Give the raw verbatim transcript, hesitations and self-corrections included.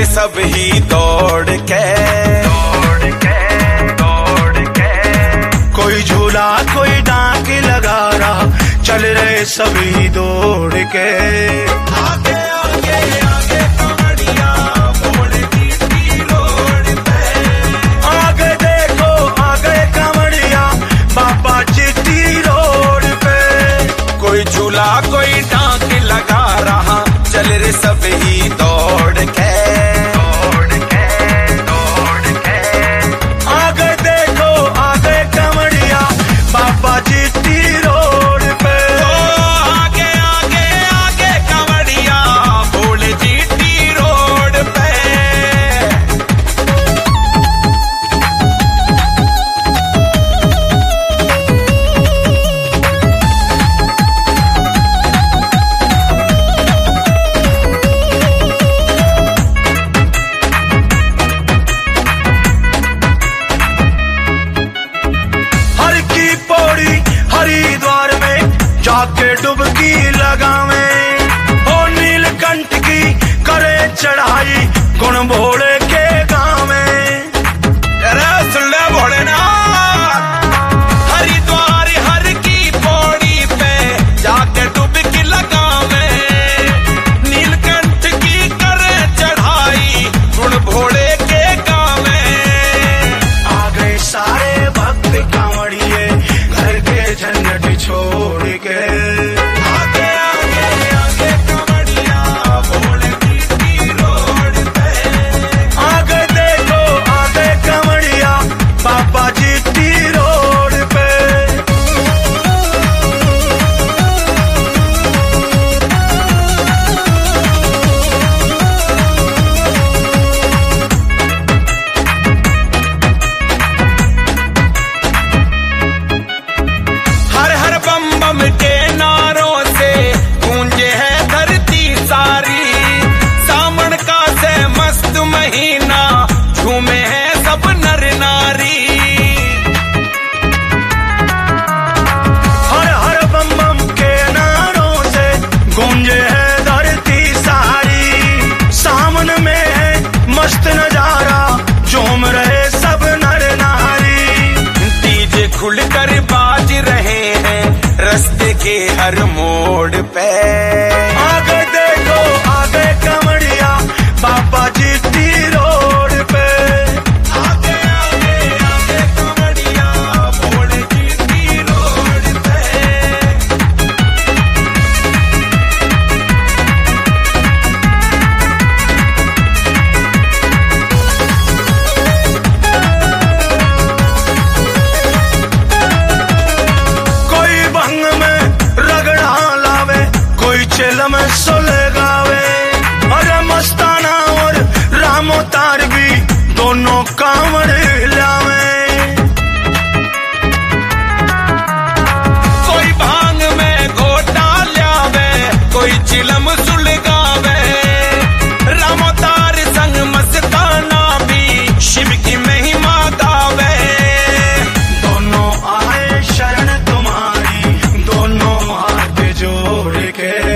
सब ही दौड़ के दौड़ के दौड़ के। कोई झूला कोई डांक लगा रहा, चल रहे सभी दौड़ के। आगे आगे आगे कमड़िया बोल जीटी रोड पे, आगे देखो आगे कमड़िया बाबा जीटी रोड पे। कोई झूला कोई डांक लगा रहा, चल रहे सभी दौड़ के दौड़ के दौड़ के। आगे देखो आगे कमड़िया बाबा जीटी रोड पे। आगे आगे आगे कमड़िया बोल जीटी रोड पे। हरिद्वार में जाके डुबकी लगावे, ओ नीलकंठ की करे चढ़ाई गुण भोले के गाँव में। अरे सुन ले भोलेनाथ, हरिद्वार हर की पौड़ी पे जाके डुबकी लगावे, नीलकंठ की करे चढ़ाई गुण भोले के गाँव में। आ गए सारे भक्त कांवड़िए घर के झंझट छोड़ के। आगे आगे आगे कमड़िया बोल जीटी रोड पे। आगे देखो आगे कमड़िया बाबा जीटी रोड पे। हर हर बम बम के नारों से गूंजे है धरती सारी, सावन का से मस्त महीना झूमे है सब नर नारी। हर हर बम बम के नारों से गूंजे है धरती सारी, सावन में है मस्त नजारा झूम रहे सब नर नारी। डीजे खुलकर बाज रहे हैं रास्ते के हर मोड़ पे। आगे देखो आगे कमड़िया बाबा जीटी रोड पे। आगे आगे आगे कमड़िया बोल जीटी रोड पे। कोई भंग में रगड़ा लावे, कोई चेल में सोले गावे, अरे मस्ताना और रामो तार भी दोनों कांवड़ लावे। कोई भांग में घोटा लावे, कोई चिलम सुलगावे, रामो तार संग मस्ताना भी शिव की महिमा गावे। दोनों आए शरण तुम्हारी, दोनों हाथ जोड़ के।